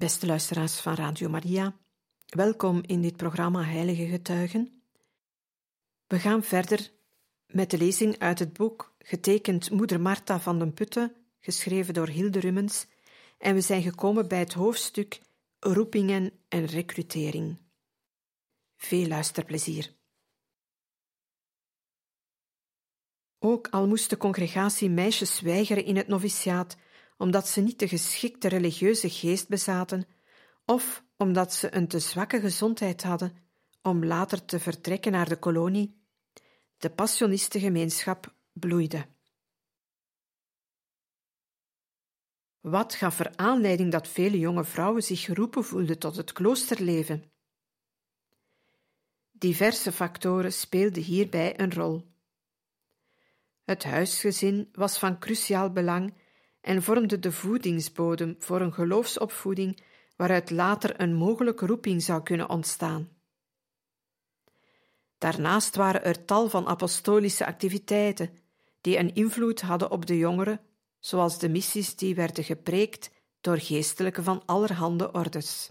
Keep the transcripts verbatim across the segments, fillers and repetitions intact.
Beste luisteraars van Radio Maria, welkom in dit programma Heilige Getuigen. We gaan verder met de lezing uit het boek getekend Moeder Martha van den Putte, geschreven door Hilde Rummens, en we zijn gekomen bij het hoofdstuk Roepingen en recrutering. Veel luisterplezier. Ook al moest de congregatie meisjes weigeren in het noviciaat, omdat ze niet de geschikte religieuze geest bezaten, of omdat ze een te zwakke gezondheid hadden om later te vertrekken naar de kolonie, de Passionistengemeenschap bloeide. Wat gaf er aanleiding dat vele jonge vrouwen zich geroepen voelden tot het kloosterleven? Diverse factoren speelden hierbij een rol. Het huisgezin was van cruciaal belang en vormde de voedingsbodem voor een geloofsopvoeding waaruit later een mogelijke roeping zou kunnen ontstaan. Daarnaast waren er tal van apostolische activiteiten die een invloed hadden op de jongeren, zoals de missies die werden gepreekt door geestelijken van allerhande ordes.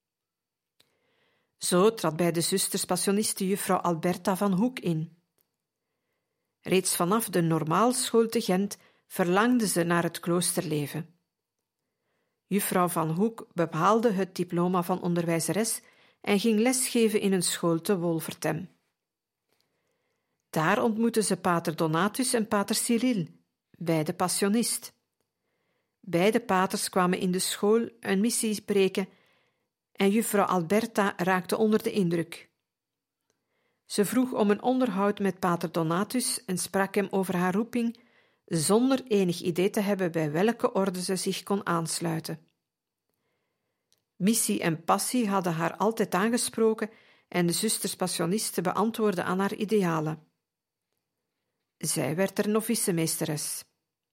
Zo trad bij de zusters Passionisten juffrouw Alberta van Hoek in. Reeds vanaf de normaalschool te Gent verlangde ze naar het kloosterleven. Juffrouw van Hoek behaalde het diploma van onderwijzeres en ging lesgeven in een school te Wolvertem. Daar ontmoette ze pater Donatus en pater Cyril, beide passionist. Beide paters kwamen in de school een missie preken en juffrouw Alberta raakte onder de indruk. Ze vroeg om een onderhoud met pater Donatus en sprak hem over haar roeping, zonder enig idee te hebben bij welke orde ze zich kon aansluiten. Missie en passie hadden haar altijd aangesproken en de zusters Passionisten beantwoordden aan haar idealen. Zij werd er novicemeesteres.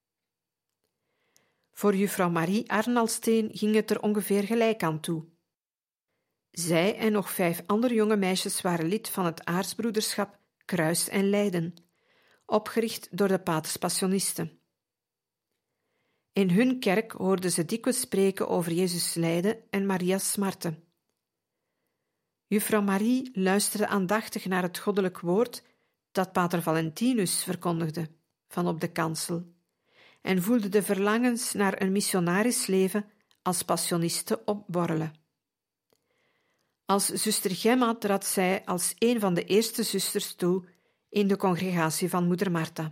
Voor juffrouw Marie Arnalsteen ging het er ongeveer gelijk aan toe. Zij en nog vijf andere jonge meisjes waren lid van het aartsbroederschap Kruis en Lijden, opgericht door de paters Passionisten. In hun kerk hoorden ze dikwijls spreken over Jezus' lijden en Maria's smarten. Juffrouw Marie luisterde aandachtig naar het goddelijk woord dat pater Valentinus verkondigde, van op de kansel, en voelde de verlangens naar een missionarisch leven als passioniste opborrelen. Als zuster Gemma trad zij als een van de eerste zusters toe in de congregatie van moeder Martha.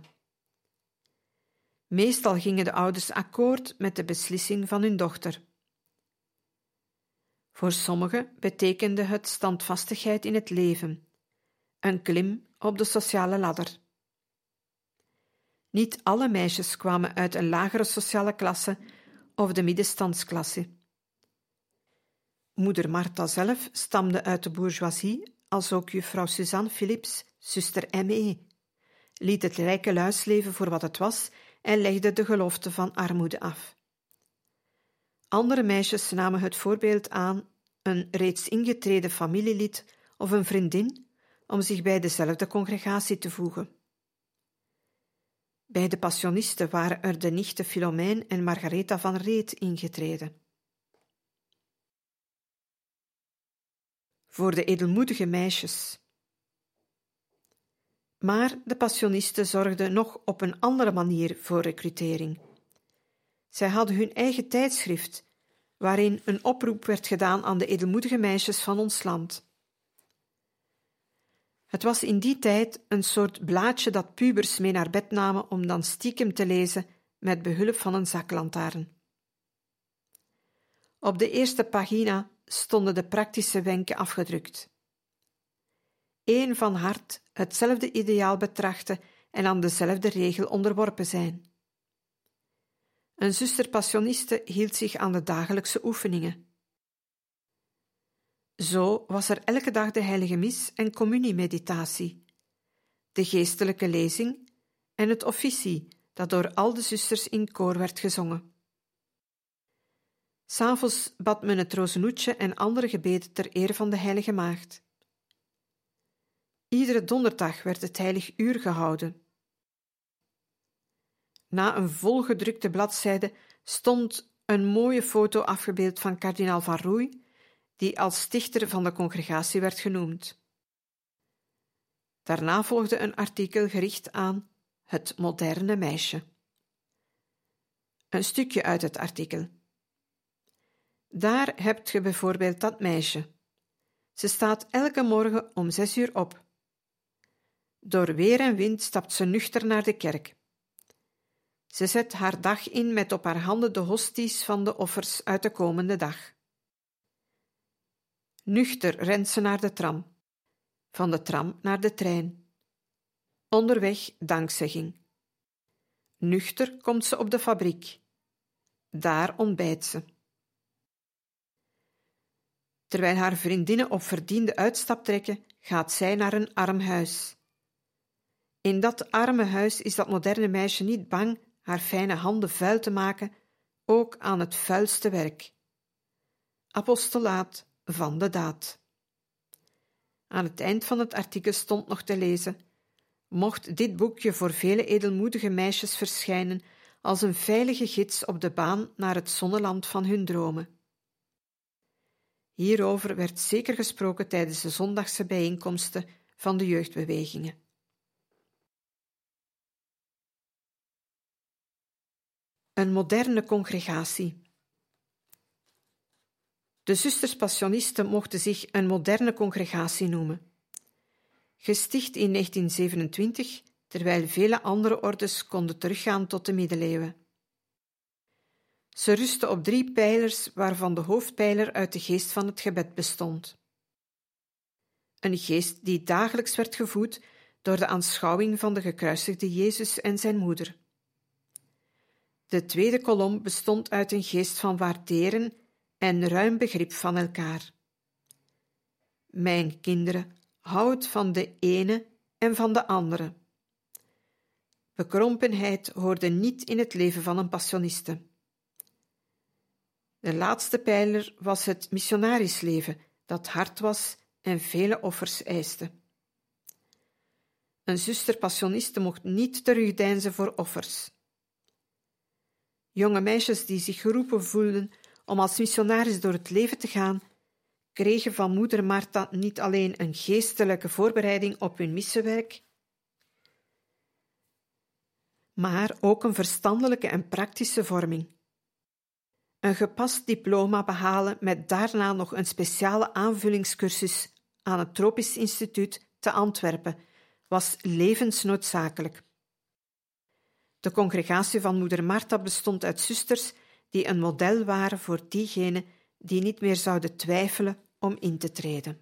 Meestal gingen de ouders akkoord met de beslissing van hun dochter. Voor sommigen betekende het standvastigheid in het leven, een klim op de sociale ladder. Niet alle meisjes kwamen uit een lagere sociale klasse of de middenstandsklasse. Moeder Martha zelf stamde uit de bourgeoisie, als ook juffrouw Suzanne Philips, zuster M E, liet het rijke luisleven voor wat het was en legde de gelofte van armoede af. Andere meisjes namen het voorbeeld aan een reeds ingetreden familielid of een vriendin om zich bij dezelfde congregatie te voegen. Bij de Passionisten waren er de nichten Philomeen en Margaretha van Reet ingetreden. Voor de edelmoedige meisjes. Maar de Passionisten zorgden nog op een andere manier voor recrutering. Zij hadden hun eigen tijdschrift, waarin een oproep werd gedaan aan de edelmoedige meisjes van ons land. Het was in die tijd een soort blaadje dat pubers mee naar bed namen om dan stiekem te lezen met behulp van een zaklantaarn. Op de eerste pagina stonden de praktische wenken afgedrukt. Eén van hart, hetzelfde ideaal betrachten en aan dezelfde regel onderworpen zijn. Een zuster Passioniste hield zich aan de dagelijkse oefeningen. Zo was er elke dag de heilige mis en communiemeditatie, de geestelijke lezing en het officie dat door al de zusters in koor werd gezongen. 'S Avonds bad men het rozenhoedje en andere gebeden ter eer van de heilige maagd. Iedere donderdag werd het heilig uur gehouden. Na een volgedrukte bladzijde stond een mooie foto afgebeeld van kardinaal Van Roey, die als stichter van de congregatie werd genoemd. Daarna volgde een artikel gericht aan het moderne meisje. Een stukje uit het artikel. Daar hebt je bijvoorbeeld dat meisje. Ze staat elke morgen om zes uur op. Door weer en wind stapt ze nuchter naar de kerk. Ze zet haar dag in met op haar handen de hosties van de offers uit de komende dag. Nuchter rent ze naar de tram, van de tram naar de trein. Onderweg dankzegging. Nuchter komt ze op de fabriek. Daar ontbijt ze. Terwijl haar vriendinnen op verdiende uitstap trekken, gaat zij naar een arm huis. In dat arme huis is dat moderne meisje niet bang haar fijne handen vuil te maken, ook aan het vuilste werk. Apostolaat van de daad. Aan het eind van het artikel stond nog te lezen: mocht dit boekje voor vele edelmoedige meisjes verschijnen als een veilige gids op de baan naar het zonneland van hun dromen. Hierover werd zeker gesproken tijdens de zondagse bijeenkomsten van de jeugdbewegingen. Een moderne congregatie. De zusters Passionisten mochten zich een moderne congregatie noemen. Gesticht in negentien zevenentwintig, terwijl vele andere ordes konden teruggaan tot de middeleeuwen. Ze rustte op drie pijlers, waarvan de hoofdpijler uit de geest van het gebed bestond. Een geest die dagelijks werd gevoed door de aanschouwing van de gekruisigde Jezus en zijn moeder. De tweede kolom bestond uit een geest van waarderen en ruim begrip van elkaar. Mijn kinderen, houd van de ene en van de andere. Bekrompenheid hoorde niet in het leven van een passioniste. De laatste pijler was het missionarisleven, dat hard was en vele offers eiste. Een zuster passioniste mocht niet terugdeinzen voor offers. Jonge meisjes die zich geroepen voelden om als missionaris door het leven te gaan, kregen van moeder Martha niet alleen een geestelijke voorbereiding op hun missenwerk, maar ook een verstandelijke en praktische vorming. Een gepast diploma behalen met daarna nog een speciale aanvullingscursus aan het Tropisch Instituut te Antwerpen was levensnoodzakelijk. De congregatie van moeder Martha bestond uit zusters die een model waren voor diegenen die niet meer zouden twijfelen om in te treden.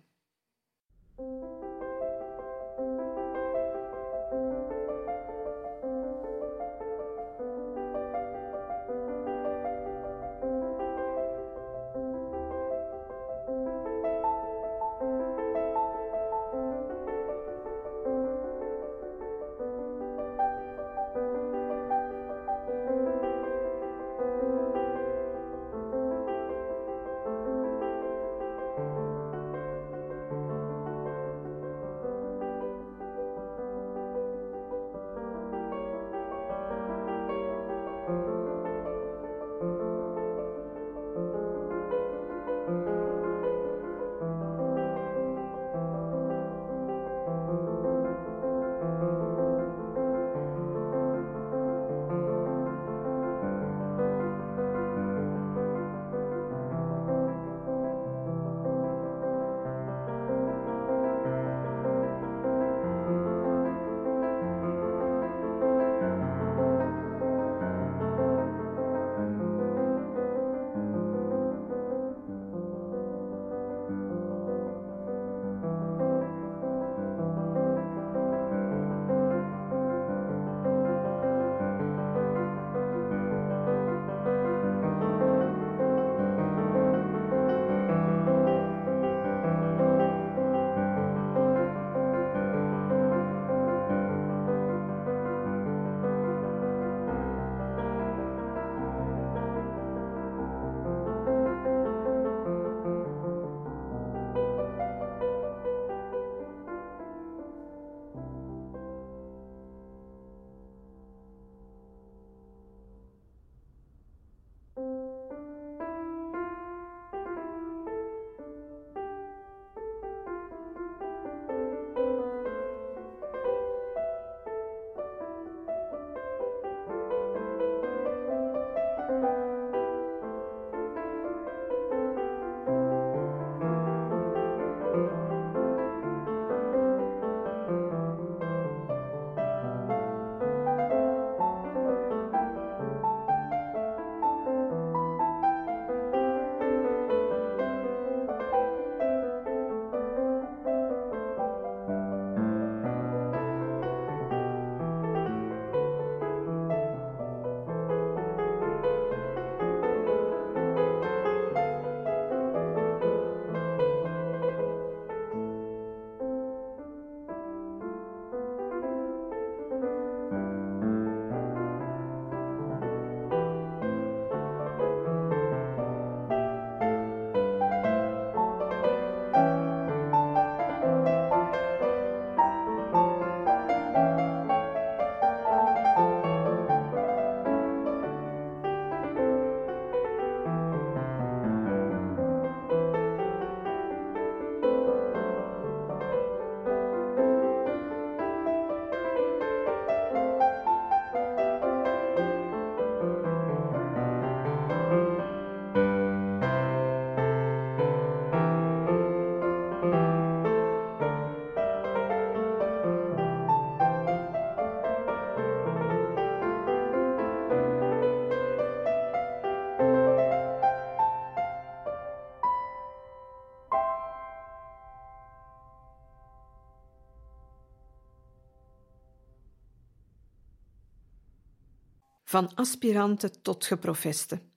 van aspiranten tot geprofesten.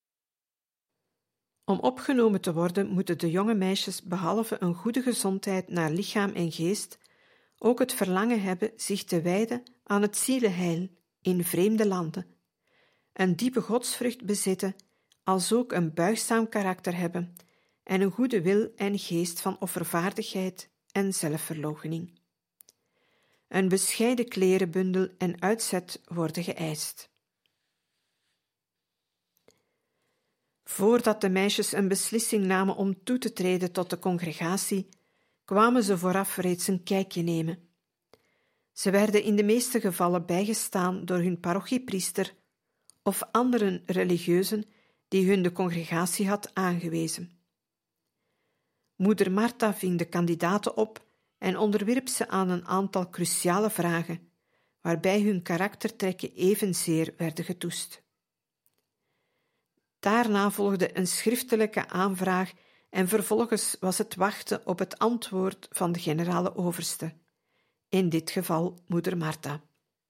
Om opgenomen te worden moeten de jonge meisjes behalve een goede gezondheid naar lichaam en geest ook het verlangen hebben zich te wijden aan het zielenheil in vreemde landen, een diepe godsvrucht bezitten, als ook een buigzaam karakter hebben en een goede wil en geest van offervaardigheid en zelfverloochening. Een bescheiden klerenbundel en uitzet worden geëist. Voordat de meisjes een beslissing namen om toe te treden tot de congregatie, kwamen ze vooraf reeds een kijkje nemen. Ze werden in de meeste gevallen bijgestaan door hun parochiepriester of andere religieuzen die hun de congregatie had aangewezen. Moeder Martha ving de kandidaten op en onderwierp ze aan een aantal cruciale vragen, waarbij hun karaktertrekken evenzeer werden getoetst. Daarna volgde een schriftelijke aanvraag en vervolgens was het wachten op het antwoord van de generale overste, in dit geval moeder Martha.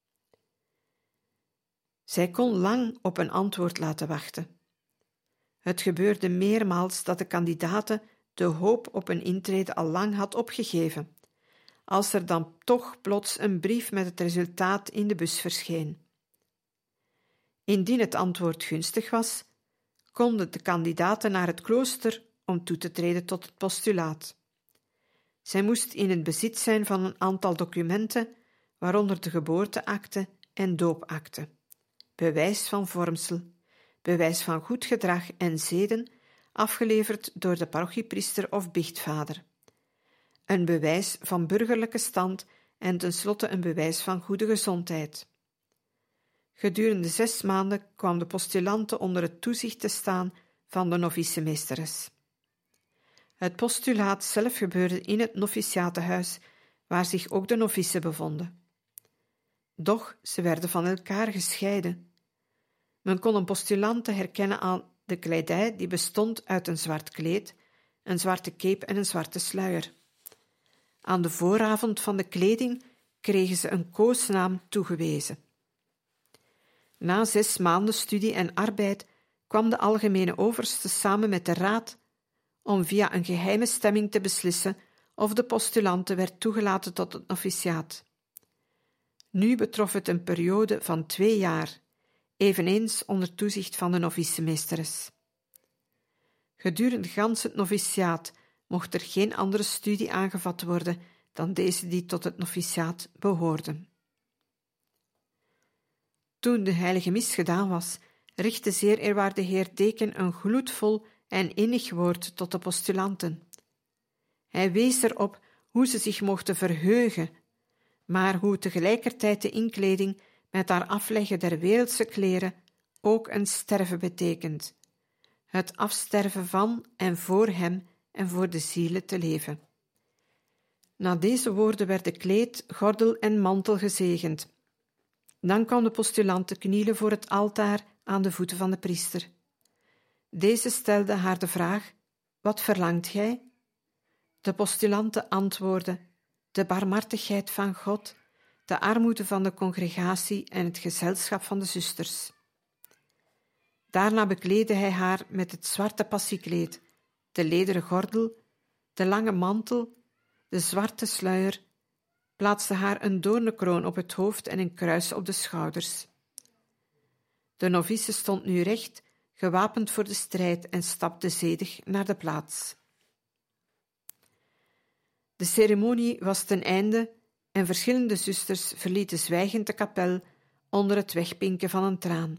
Zij kon lang op een antwoord laten wachten. Het gebeurde meermaals dat de kandidaten de hoop op een intrede al lang had opgegeven, als er dan toch plots een brief met het resultaat in de bus verscheen. Indien het antwoord gunstig was, konden de kandidaten naar het klooster om toe te treden tot het postulaat. Zij moest in het bezit zijn van een aantal documenten, waaronder de geboorteakte en doopakte, bewijs van vormsel, bewijs van goed gedrag en zeden, afgeleverd door de parochiepriester of biechtvader, een bewijs van burgerlijke stand en tenslotte een bewijs van goede gezondheid. Gedurende zes maanden kwam de postulante onder het toezicht te staan van de novicemeesteres. Het postulaat zelf gebeurde in het noviciatenhuis, waar zich ook de novice bevonden. Doch ze werden van elkaar gescheiden. Men kon een postulante herkennen aan de kledij die bestond uit een zwart kleed, een zwarte cape en een zwarte sluier. Aan de vooravond van de kleding kregen ze een koosnaam toegewezen. Na zes maanden studie en arbeid kwam de algemene overste samen met de raad om via een geheime stemming te beslissen of de postulante werd toegelaten tot het noviciaat. Nu betrof het een periode van twee jaar, eveneens onder toezicht van de novicemeesteres. Gedurende gans het noviciaat mocht er geen andere studie aangevat worden dan deze die tot het noviciaat behoorden. Toen de heilige mis gedaan was, richtte zeer eerwaarde heer Deken een gloedvol en innig woord tot de postulanten. Hij wees erop hoe ze zich mochten verheugen, maar hoe tegelijkertijd de inkleding met haar afleggen der wereldse kleren ook een sterven betekent, het afsterven van en voor hem en voor de zielen te leven. Na deze woorden werden kleed, gordel en mantel gezegend. Dan kwam de postulante knielen voor het altaar aan de voeten van de priester. Deze stelde haar de vraag: wat verlangt gij? De postulante antwoordde: de barmhartigheid van God, de armoede van de congregatie en het gezelschap van de zusters. Daarna bekleedde hij haar met het zwarte passiekleed, de lederen gordel, de lange mantel, de zwarte sluier, plaatste haar een doornenkroon op het hoofd en een kruis op de schouders. De novice stond nu recht, gewapend voor de strijd en stapte zedig naar de plaats. De ceremonie was ten einde en verschillende zusters verlieten zwijgend de kapel onder het wegpinken van een traan.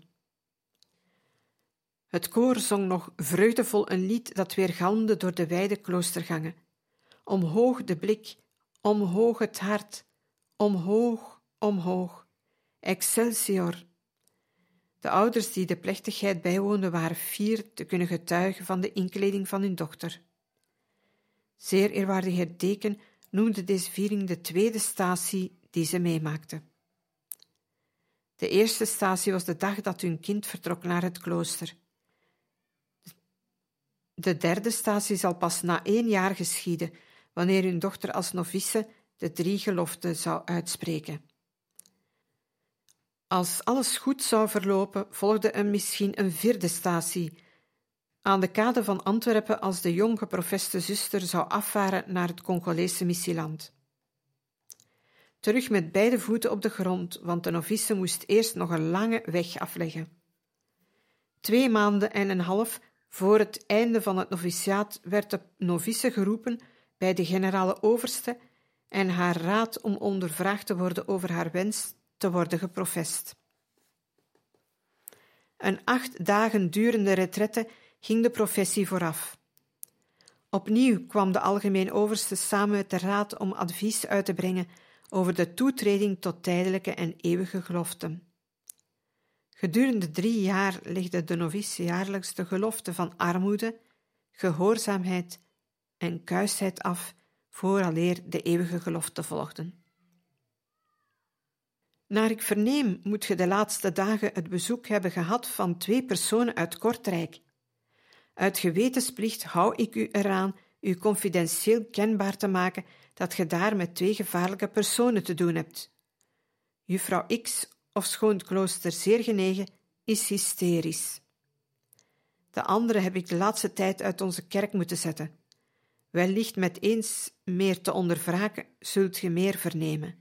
Het koor zong nog vreugdevol een lied dat weergalmde door de wijde kloostergangen. Omhoog de blik, omhoog het hart, omhoog, omhoog, Excelsior. De ouders die de plechtigheid bijwoonden waren fier te kunnen getuigen van de inkleding van hun dochter. Zeer eerwaarde heer Deken noemde deze viering de tweede statie die ze meemaakte. De eerste statie was de dag dat hun kind vertrok naar het klooster. De derde statie zal pas na één jaar geschieden, wanneer hun dochter als novice de drie geloften zou uitspreken. Als alles goed zou verlopen, volgde er misschien een vierde statie, aan de kade van Antwerpen als de jong geprofeste zuster zou afvaren naar het Congolese missieland. Terug met beide voeten op de grond, want de novice moest eerst nog een lange weg afleggen. Twee maanden en een half voor het einde van het noviciaat werd de novice geroepen bij de generale overste en haar raad om ondervraagd te worden over haar wens te worden geprofest. Een acht dagen durende retraite ging de professie vooraf. Opnieuw kwam de algemeen overste samen met de raad om advies uit te brengen over de toetreding tot tijdelijke en eeuwige geloften. Gedurende drie jaar legde de novice jaarlijks de gelofte van armoede, gehoorzaamheid en kuisheid af, vooraleer de eeuwige gelofte volgden. Naar ik verneem, moet ge de laatste dagen het bezoek hebben gehad van twee personen uit Kortrijk. Uit gewetensplicht hou ik u eraan u confidentieel kenbaar te maken dat ge daar met twee gevaarlijke personen te doen hebt. Juffrouw X, ofschoon het klooster zeer genegen, is hysterisch. De andere heb ik de laatste tijd uit onze kerk moeten zetten. Wellicht met eens meer te ondervragen, zult ge meer vernemen.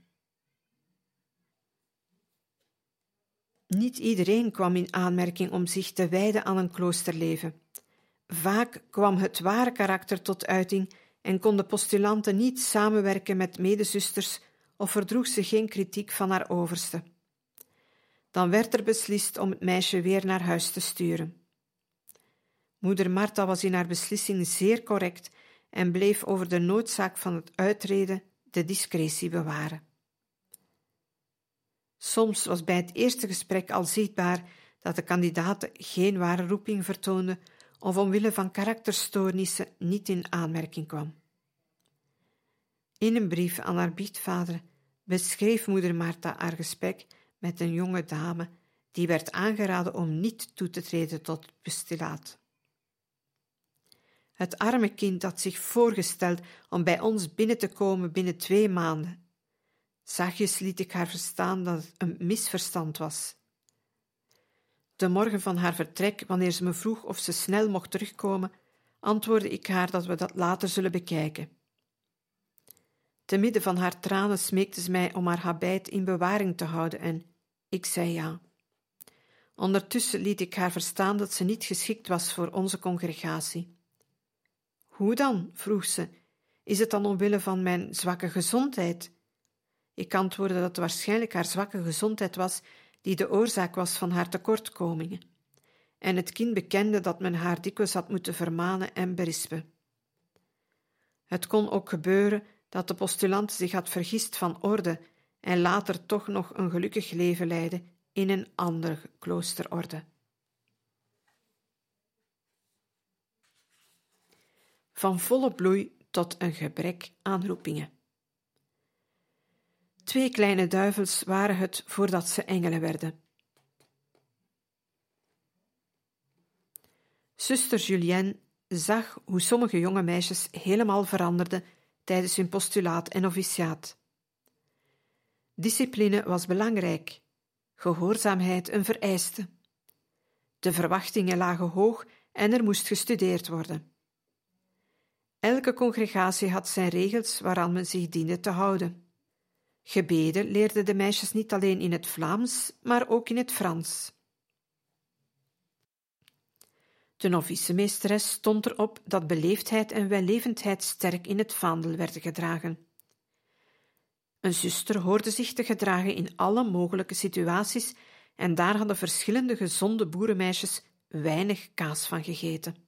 Niet iedereen kwam in aanmerking om zich te wijden aan een kloosterleven. Vaak kwam het ware karakter tot uiting en konden postulanten niet samenwerken met medezusters of verdroeg ze geen kritiek van haar overste. Dan werd er beslist om het meisje weer naar huis te sturen. Moeder Martha was in haar beslissing zeer correct en bleef over de noodzaak van het uittreden de discretie bewaren. Soms was bij het eerste gesprek al zichtbaar dat de kandidaat geen ware roeping vertoonde of omwille van karakterstoornissen niet in aanmerking kwam. In een brief aan haar biechtvader beschreef moeder Martha haar gesprek met een jonge dame die werd aangeraden om niet toe te treden tot het postulaat. Het arme kind had zich voorgesteld om bij ons binnen te komen binnen twee maanden. Zachtjes liet ik haar verstaan dat het een misverstand was. De morgen van haar vertrek, wanneer ze me vroeg of ze snel mocht terugkomen, antwoordde ik haar dat we dat later zullen bekijken. Te midden van haar tranen smeekte ze mij om haar habit in bewaring te houden en ik zei ja. Ondertussen liet ik haar verstaan dat ze niet geschikt was voor onze congregatie. Hoe dan? Vroeg ze. Is het dan omwille van mijn zwakke gezondheid? Ik antwoordde dat het waarschijnlijk haar zwakke gezondheid was die de oorzaak was van haar tekortkomingen. En het kind bekende dat men haar dikwijls had moeten vermanen en berispen. Het kon ook gebeuren dat de postulant zich had vergist van orde en later toch nog een gelukkig leven leidde in een andere kloosterorde. Van volle bloei tot een gebrek aan roepingen. Twee kleine duivels waren het voordat ze engelen werden. Zuster Julienne zag hoe sommige jonge meisjes helemaal veranderden tijdens hun postulaat en noviciaat. Discipline was belangrijk, gehoorzaamheid een vereiste. De verwachtingen lagen hoog en er moest gestudeerd worden. Elke congregatie had zijn regels waaraan men zich diende te houden. Gebeden leerden de meisjes niet alleen in het Vlaams, maar ook in het Frans. De novicemeesteres stond erop dat beleefdheid en wellevendheid sterk in het vaandel werden gedragen. Een zuster hoorde zich te gedragen in alle mogelijke situaties en daar hadden verschillende gezonde boerenmeisjes weinig kaas van gegeten.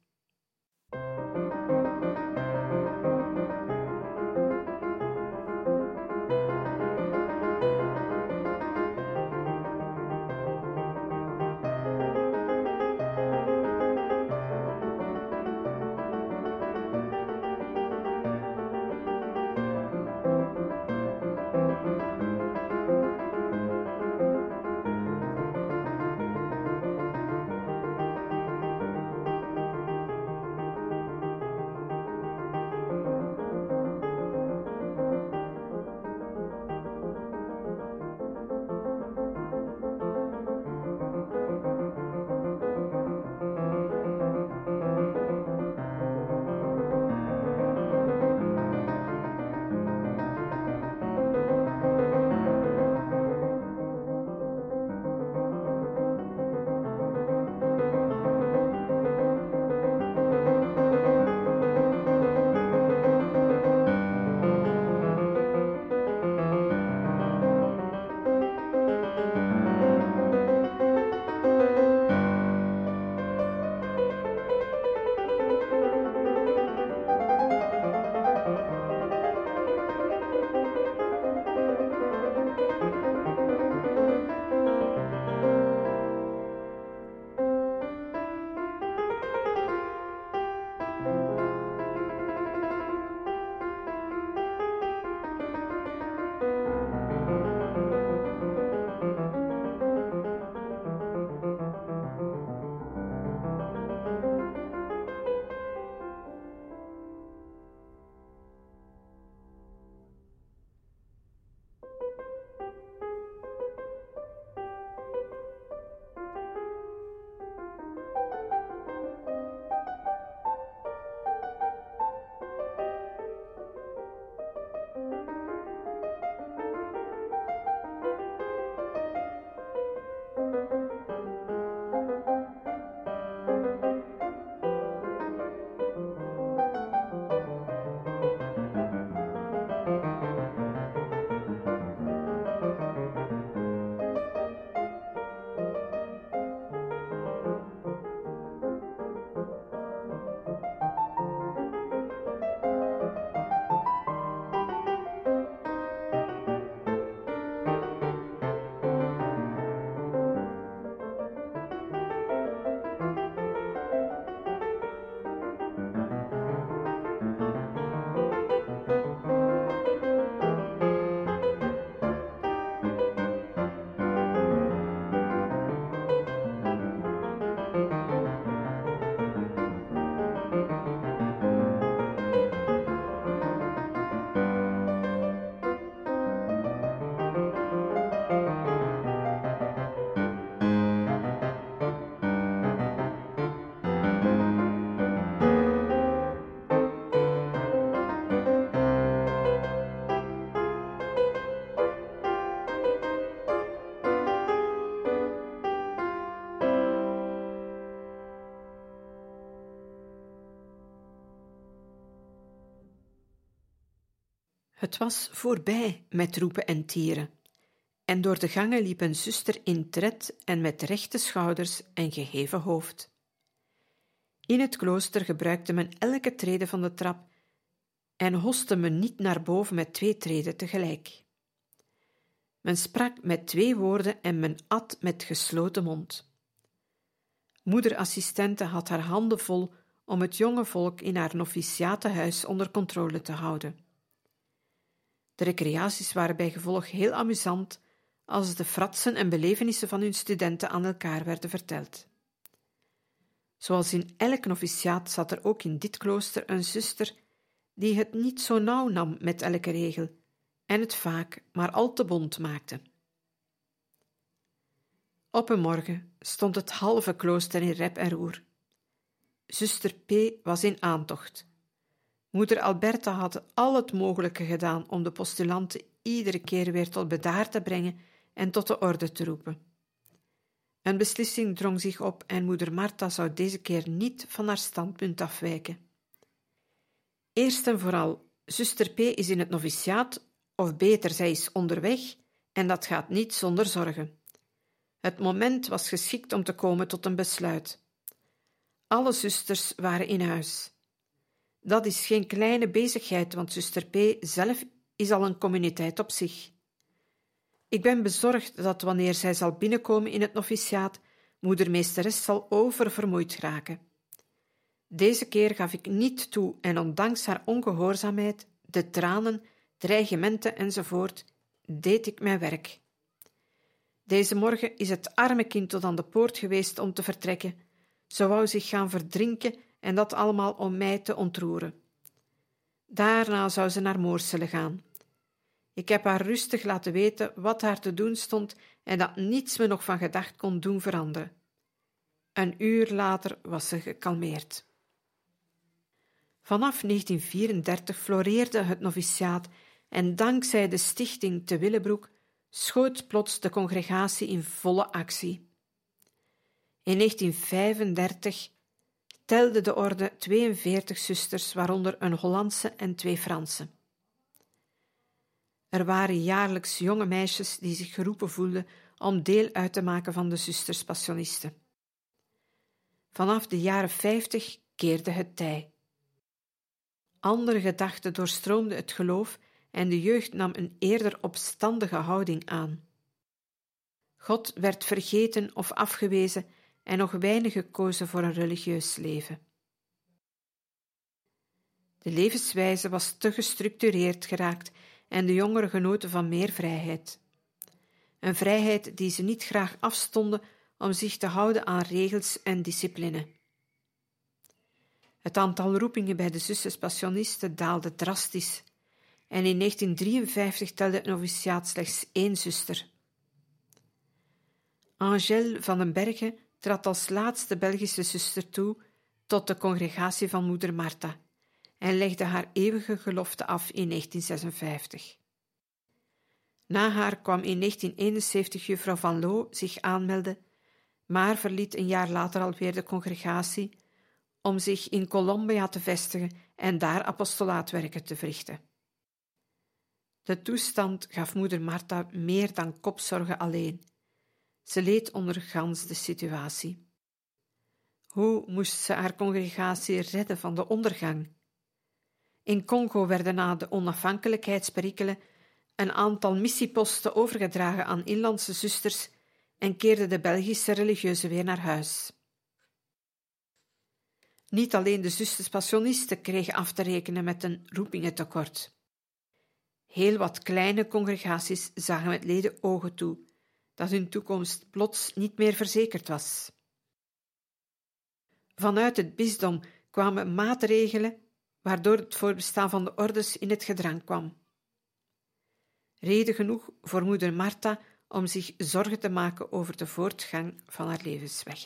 Het was voorbij met roepen en tieren, en door de gangen liep een zuster in tred en met rechte schouders en geheven hoofd. In het klooster gebruikte men elke trede van de trap en hoste men niet naar boven met twee treden tegelijk. Men sprak met twee woorden en men at met gesloten mond. Moederassistente had haar handen vol om het jonge volk in haar noviciatenhuis onder controle te houden. De recreaties waren bijgevolg heel amusant als de fratsen en belevenissen van hun studenten aan elkaar werden verteld. Zoals in elk noviciaat zat er ook in dit klooster een zuster die het niet zo nauw nam met elke regel en het vaak maar al te bont maakte. Op een morgen stond het halve klooster in rep en roer. Zuster P. was in aantocht. Moeder Alberta had al het mogelijke gedaan om de postulanten iedere keer weer tot bedaar te brengen en tot de orde te roepen. Een beslissing drong zich op en moeder Martha zou deze keer niet van haar standpunt afwijken. Eerst en vooral, zuster P. is in het noviciaat, of beter, zij is onderweg, en dat gaat niet zonder zorgen. Het moment was geschikt om te komen tot een besluit. Alle zusters waren in huis. Dat is geen kleine bezigheid, want zuster P. zelf is al een communiteit op zich. Ik ben bezorgd dat wanneer zij zal binnenkomen in het noviciaat, moedermeesteres zal oververmoeid raken. Deze keer gaf ik niet toe en ondanks haar ongehoorzaamheid, de tranen, dreigementen enzovoort, deed ik mijn werk. Deze morgen is het arme kind tot aan de poort geweest om te vertrekken. Ze wou zich gaan verdrinken en dat allemaal om mij te ontroeren. Daarna zou ze naar Moorsele gaan. Ik heb haar rustig laten weten wat haar te doen stond en dat niets me nog van gedacht kon doen veranderen. Een uur later was ze gekalmeerd. Vanaf negentien vierendertig floreerde het noviciaat en dankzij de stichting te Willebroek schoot plots de congregatie in volle actie. In negentien vijfendertig telde de orde tweeënveertig zusters, waaronder een Hollandse en twee Franse. Er waren jaarlijks jonge meisjes die zich geroepen voelden om deel uit te maken van de zusterspassionisten. Vanaf de jaren vijftig keerde het tij. Andere gedachten doorstroomden het geloof en de jeugd nam een eerder opstandige houding aan. God werd vergeten of afgewezen en nog weinigen kozen voor een religieus leven. De levenswijze was te gestructureerd geraakt en de jongeren genoten van meer vrijheid. Een vrijheid die ze niet graag afstonden om zich te houden aan regels en discipline. Het aantal roepingen bij de zusterspassionisten daalde drastisch en in negentien drieënvijftig telde het noviciaat slechts één zuster. Angèle van den Berge trad als laatste Belgische zuster toe tot de congregatie van moeder Martha en legde haar eeuwige gelofte af in negentien zesenvijftig. Na haar kwam in negentien eenenzeventig juffrouw Van Loo zich aanmelden, maar verliet een jaar later alweer de congregatie om zich in Colombia te vestigen en daar apostolaatwerken te verrichten. De toestand gaf moeder Martha meer dan kopzorgen alleen. Ze leed onder gans de situatie. Hoe moest ze haar congregatie redden van de ondergang? In Congo werden na de onafhankelijkheidsperikelen een aantal missieposten overgedragen aan inlandse zusters en keerden de Belgische religieuzen weer naar huis. Niet alleen de zusterspassionisten kregen af te rekenen met een roepingentekort. Heel wat kleine congregaties zagen met leden ogen toe dat hun toekomst plots niet meer verzekerd was. Vanuit het bisdom kwamen maatregelen waardoor het voorbestaan van de ordes in het gedrang kwam. Reden genoeg voor moeder Martha om zich zorgen te maken over de voortgang van haar levensweg.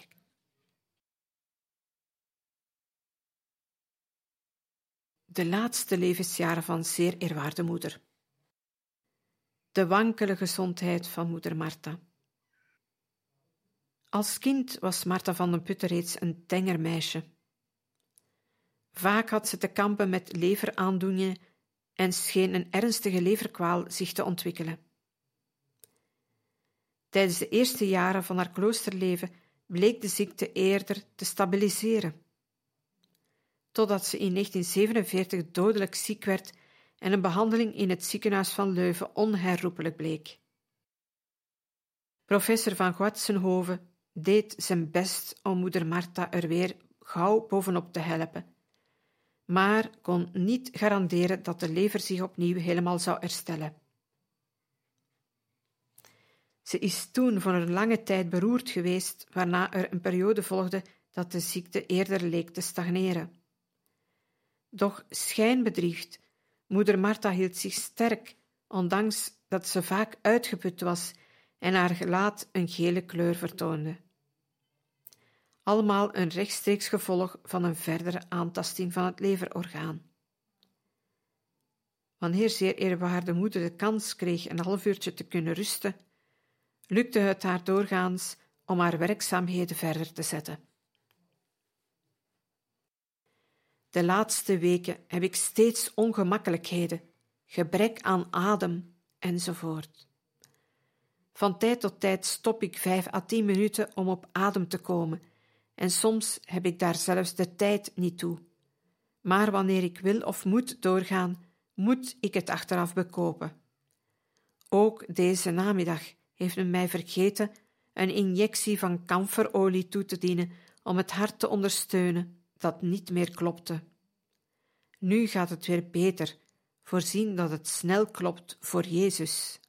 De laatste levensjaren van zeer eerwaarde moeder. De wankele gezondheid van moeder Martha. Als kind was Martha van den Putten reeds een tenger meisje. Vaak had ze te kampen met leveraandoeningen en scheen een ernstige leverkwaal zich te ontwikkelen. Tijdens de eerste jaren van haar kloosterleven bleek de ziekte eerder te stabiliseren, totdat ze in negentien zevenenveertig dodelijk ziek werd en een behandeling in het ziekenhuis van Leuven onherroepelijk bleek. Professor van Goetsenhoven deed zijn best om moeder Martha er weer gauw bovenop te helpen, maar kon niet garanderen dat de lever zich opnieuw helemaal zou herstellen. Ze is toen voor een lange tijd beroerd geweest, waarna er een periode volgde dat de ziekte eerder leek te stagneren. Doch schijn bedriegt, moeder Martha hield zich sterk, ondanks dat ze vaak uitgeput was en haar gelaat een gele kleur vertoonde. Allemaal een rechtstreeks gevolg van een verdere aantasting van het leverorgaan. Wanneer zeer eerwaarde moeder de kans kreeg een half uurtje te kunnen rusten, lukte het haar doorgaans om haar werkzaamheden verder te zetten. De laatste weken heb ik steeds ongemakkelijkheden, gebrek aan adem enzovoort. Van tijd tot tijd stop ik vijf à tien minuten om op adem te komen en soms heb ik daar zelfs de tijd niet toe. Maar wanneer ik wil of moet doorgaan, moet ik het achteraf bekopen. Ook deze namiddag heeft men mij vergeten een injectie van kamferolie toe te dienen om het hart te ondersteunen dat niet meer klopte. Nu gaat het weer beter, voorzien dat het snel klopt voor Jezus.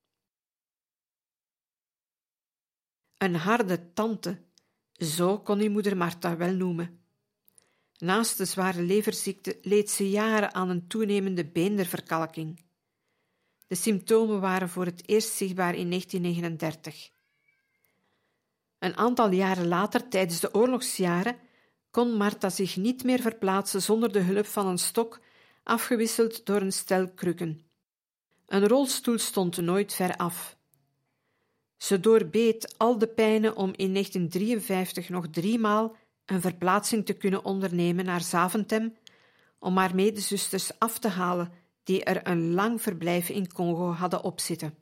Een harde tante, zo kon u moeder Martha wel noemen. Naast de zware leverziekte leed ze jaren aan een toenemende beenderverkalking. De symptomen waren voor het eerst zichtbaar in negentien negenendertig. Een aantal jaren later, tijdens de oorlogsjaren, kon Martha zich niet meer verplaatsen zonder de hulp van een stok, afgewisseld door een stel krukken. Een rolstoel stond nooit ver af. Ze doorbeet al de pijnen om in negentien drieënvijftig nog driemaal een verplaatsing te kunnen ondernemen naar Zaventem, om haar medezusters af te halen die er een lang verblijf in Congo hadden opzitten.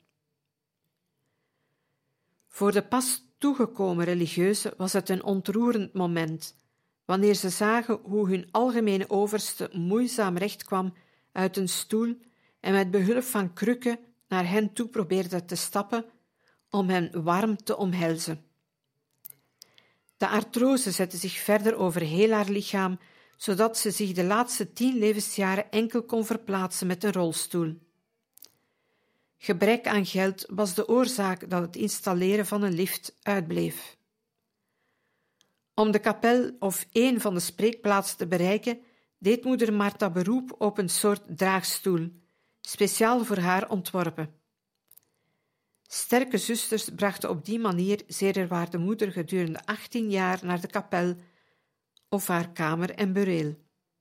Voor de pas toegekomen religieuzen was het een ontroerend moment, wanneer ze zagen hoe hun algemene overste moeizaam recht kwam uit een stoel en met behulp van krukken naar hen toe probeerde te stappen om hen warm te omhelzen. De artrose zette zich verder over heel haar lichaam, zodat ze zich de laatste tien levensjaren enkel kon verplaatsen met een rolstoel. Gebrek aan geld was de oorzaak dat het installeren van een lift uitbleef. Om de kapel of een van de spreekplaatsen te bereiken, deed moeder Martha beroep op een soort draagstoel, speciaal voor haar ontworpen. Sterke zusters brachten op die manier zeer eerwaarde moeder gedurende achttien jaar naar de kapel of haar kamer en bureel.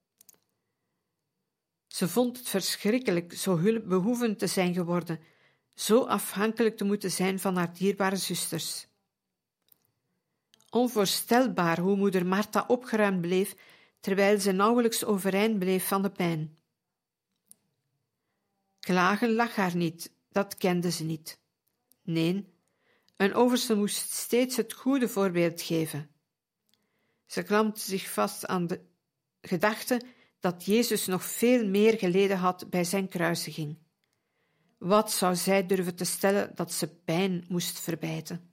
Ze vond het verschrikkelijk zo hulpbehoevend te zijn geworden, zo afhankelijk te moeten zijn van haar dierbare zusters. Onvoorstelbaar hoe moeder Martha opgeruimd bleef, terwijl ze nauwelijks overeind bleef van de pijn. Klagen lag haar niet, dat kende ze niet. Nee, een overste moest steeds het goede voorbeeld geven. Ze klampte zich vast aan de gedachte dat Jezus nog veel meer geleden had bij zijn kruisiging. Wat zou zij durven te stellen dat ze pijn moest verbijten?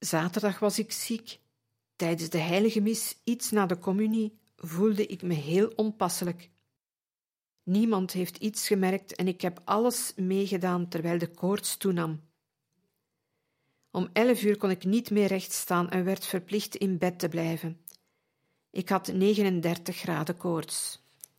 Zaterdag was ik ziek. Tijdens de heilige mis, iets na de communie, voelde ik me heel onpasselijk. Niemand heeft iets gemerkt en ik heb alles meegedaan terwijl de koorts toenam. Om elf uur kon ik niet meer recht staan en werd verplicht in bed te blijven. Ik had negenendertig graden koorts.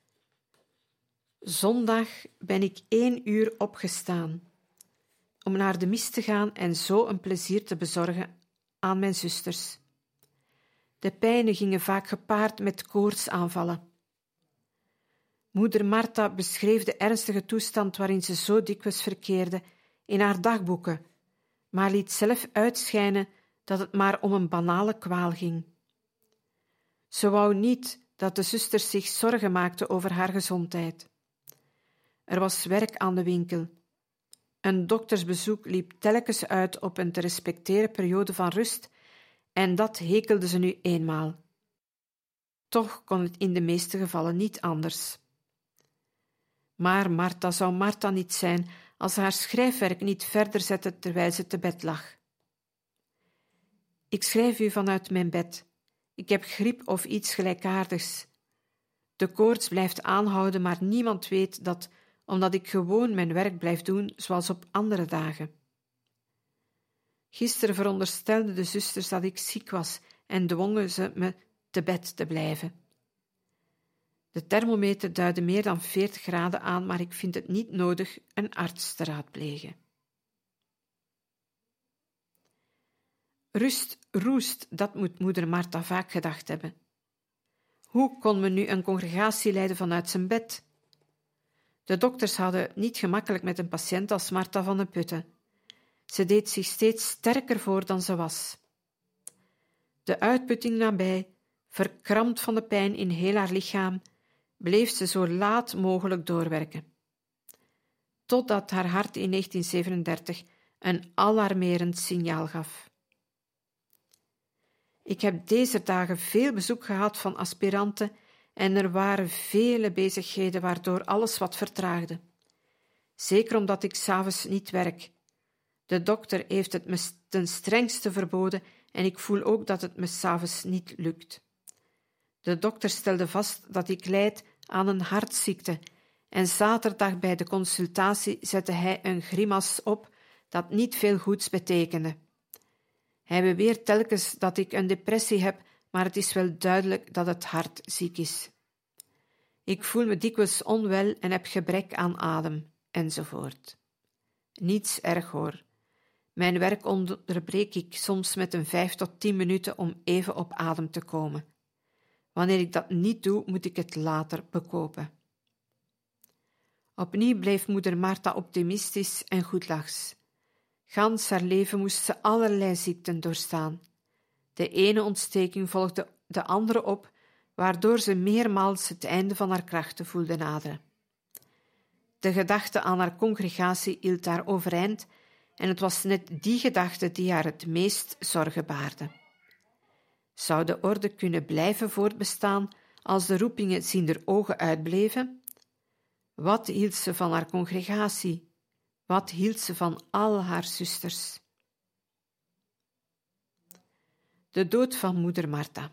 Zondag ben ik één uur opgestaan om naar de mis te gaan en zo een plezier te bezorgen aan mijn zusters. De pijnen gingen vaak gepaard met koortsaanvallen. Moeder Martha beschreef de ernstige toestand waarin ze zo dikwijls verkeerde in haar dagboeken, maar liet zelf uitschijnen dat het maar om een banale kwaal ging. Ze wou niet dat de zusters zich zorgen maakten over haar gezondheid. Er was werk aan de winkel. Een doktersbezoek liep telkens uit op een te respecteren periode van rust en dat hekelde ze nu eenmaal. Toch kon het in de meeste gevallen niet anders. Maar Martha zou Martha niet zijn als ze haar schrijfwerk niet verder zette terwijl ze te bed lag. Ik schrijf u vanuit mijn bed. Ik heb griep of iets gelijkaardigs. De koorts blijft aanhouden, maar niemand weet dat, omdat ik gewoon mijn werk blijf doen zoals op andere dagen. Gisteren veronderstelden de zusters dat ik ziek was en dwongen ze me te bed te blijven. De thermometer duidde meer dan veertig graden aan, maar ik vind het niet nodig een arts te raadplegen. Rust, roest, dat moet moeder Martha vaak gedacht hebben. Hoe kon men nu een congregatie leiden vanuit zijn bed? De dokters hadden het niet gemakkelijk met een patiënt als Martha van den Putten. Ze deed zich steeds sterker voor dan ze was. De uitputting nabij, verkrampt van de pijn in heel haar lichaam, bleef ze zo laat mogelijk doorwerken. Totdat haar hart in negentien zevenendertig een alarmerend signaal gaf. Ik heb deze dagen veel bezoek gehad van aspiranten en er waren vele bezigheden waardoor alles wat vertraagde. Zeker omdat ik 's avonds niet werk. De dokter heeft het me ten strengste verboden en ik voel ook dat het me 's avonds niet lukt. De dokter stelde vast dat ik lijd aan een hartziekte en zaterdag bij de consultatie zette hij een grimas op dat niet veel goeds betekende. Hij beweert telkens dat ik een depressie heb, maar het is wel duidelijk dat het hart ziek is. Ik voel me dikwijls onwel en heb gebrek aan adem, enzovoort. Niets erg hoor. Mijn werk onderbreek ik soms met een vijf tot tien minuten om even op adem te komen. Wanneer ik dat niet doe, moet ik het later bekopen. Opnieuw bleef moeder Martha optimistisch en goedlachs. Gans haar leven moest ze allerlei ziekten doorstaan. De ene ontsteking volgde de andere op, waardoor ze meermaals het einde van haar krachten voelde naderen. De gedachte aan haar congregatie hield haar overeind en het was net die gedachte die haar het meest zorgen baarde. Zou de orde kunnen blijven voortbestaan als de roepingen ziender ogen uitbleven? Wat hield ze van haar congregatie? Wat hield ze van al haar zusters? De dood van moeder Martha.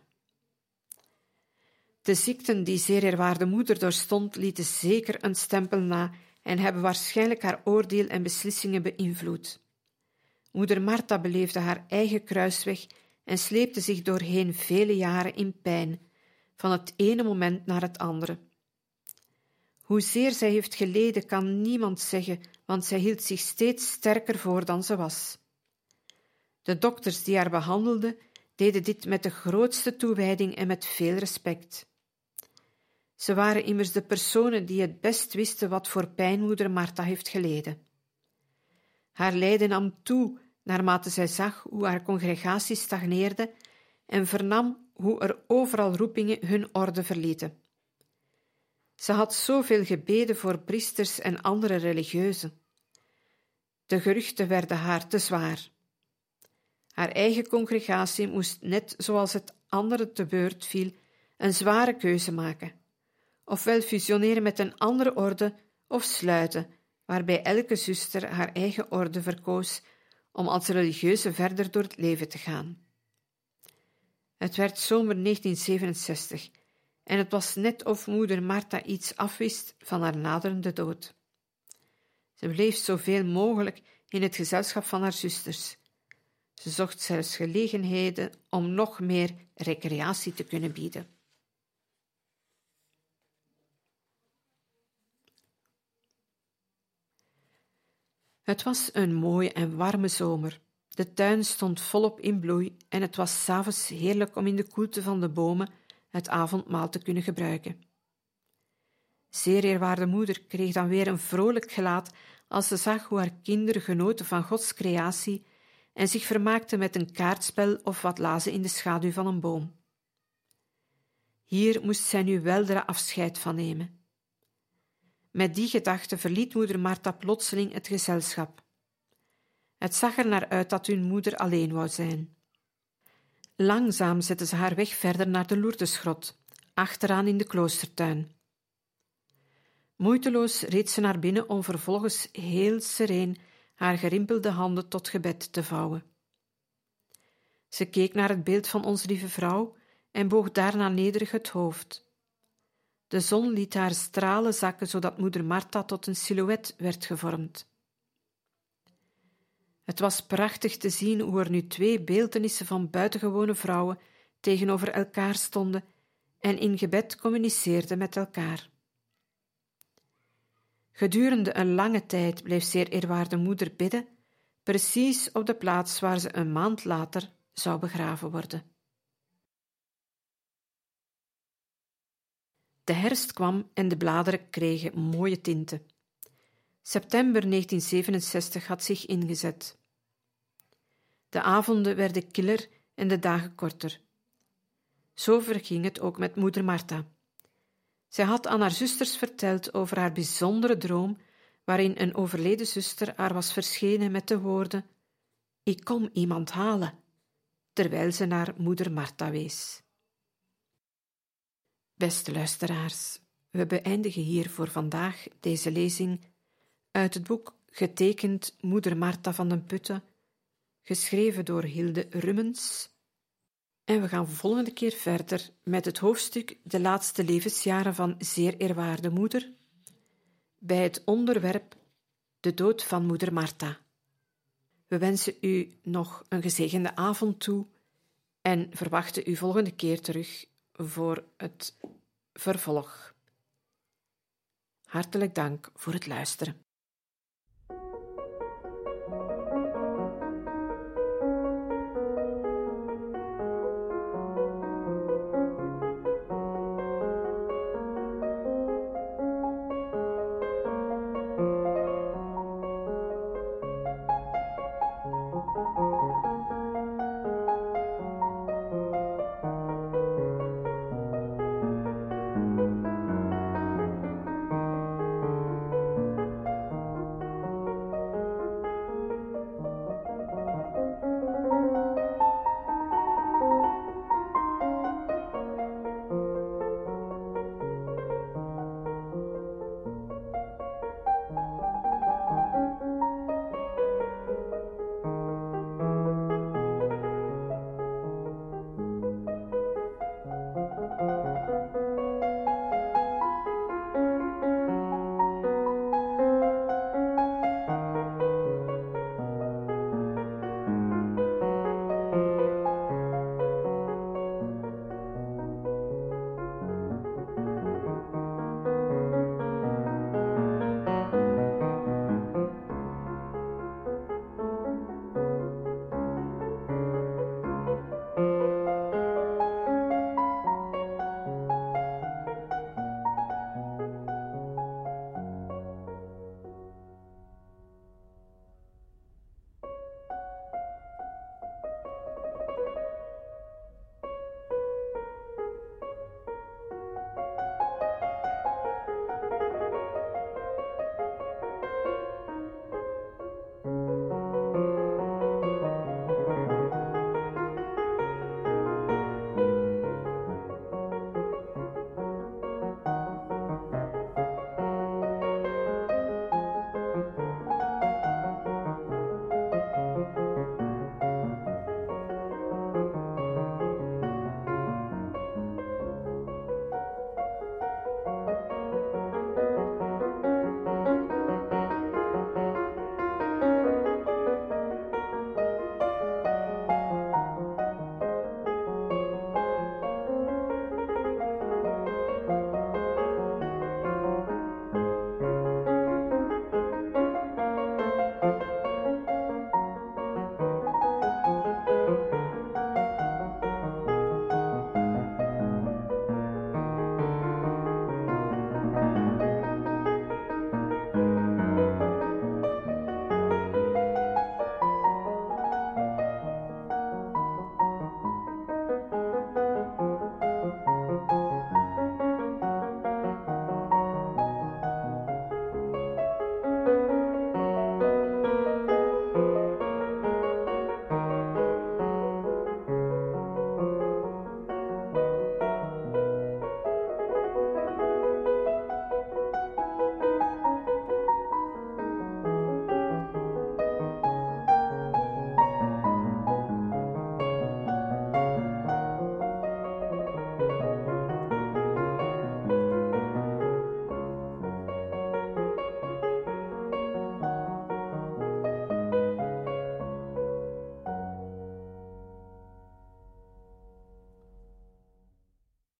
De ziekten die zeer eerwaarde moeder doorstond, lieten zeker een stempel na en hebben waarschijnlijk haar oordeel en beslissingen beïnvloed. Moeder Martha beleefde haar eigen kruisweg en sleepte zich doorheen vele jaren in pijn, van het ene moment naar het andere. Hoezeer zij heeft geleden kan niemand zeggen, want zij hield zich steeds sterker voor dan ze was. De dokters die haar behandelden, deden dit met de grootste toewijding en met veel respect. Ze waren immers de personen die het best wisten wat voor pijn moeder Martha heeft geleden. Haar lijden nam toe naarmate zij zag hoe haar congregatie stagneerde en vernam hoe er overal roepingen hun orde verlieten. Ze had zoveel gebeden voor priesters en andere religieuzen. De geruchten werden haar te zwaar. Haar eigen congregatie moest, net zoals het anderen te beurt viel, een zware keuze maken. Ofwel fusioneren met een andere orde of sluiten, waarbij elke zuster haar eigen orde verkoos, om als religieuze verder door het leven te gaan. Het werd zomer negentien zevenenzestig en het was net of moeder Martha iets afwist van haar naderende dood. Ze bleef zoveel mogelijk in het gezelschap van haar zusters. Ze zocht zelfs gelegenheden om nog meer recreatie te kunnen bieden. Het was een mooie en warme zomer. De tuin stond volop in bloei en het was 's avonds heerlijk om in de koelte van de bomen het avondmaal te kunnen gebruiken. Zeer eerwaarde moeder kreeg dan weer een vrolijk gelaat als ze zag hoe haar kinderen genoten van Gods creatie en zich vermaakten met een kaartspel of wat lazen in de schaduw van een boom. Hier moest zij nu weldra afscheid van nemen. Met die gedachte verliet moeder Martha plotseling het gezelschap. Het zag er naar uit dat hun moeder alleen wou zijn. Langzaam zette ze haar weg verder naar de Lourdesgrot, achteraan in de kloostertuin. Moeiteloos reed ze naar binnen om vervolgens heel sereen haar gerimpelde handen tot gebed te vouwen. Ze keek naar het beeld van Onze Lieve Vrouw en boog daarna nederig het hoofd. De zon liet haar stralen zakken, zodat moeder Martha tot een silhouet werd gevormd. Het was prachtig te zien hoe er nu twee beeltenissen van buitengewone vrouwen tegenover elkaar stonden en in gebed communiceerden met elkaar. Gedurende een lange tijd bleef zeer eerwaarde moeder bidden, precies op de plaats waar ze een maand later zou begraven worden. De herfst kwam en de bladeren kregen mooie tinten. September negentien zevenenzestig had zich ingezet. De avonden werden killer en de dagen korter. Zo verging het ook met moeder Martha. Zij had aan haar zusters verteld over haar bijzondere droom, waarin een overleden zuster haar was verschenen met de woorden: "Ik kom iemand halen," terwijl ze naar moeder Martha wees. Beste luisteraars, we beëindigen hier voor vandaag deze lezing uit het boek Getekend moeder Martha van den Putten, geschreven door Hilde Rummens. En we gaan volgende keer verder met het hoofdstuk De laatste levensjaren van zeer eerwaarde moeder, bij het onderwerp De dood van moeder Martha. We wensen u nog een gezegende avond toe en verwachten u volgende keer terug voor het vervolg. Hartelijk dank voor het luisteren.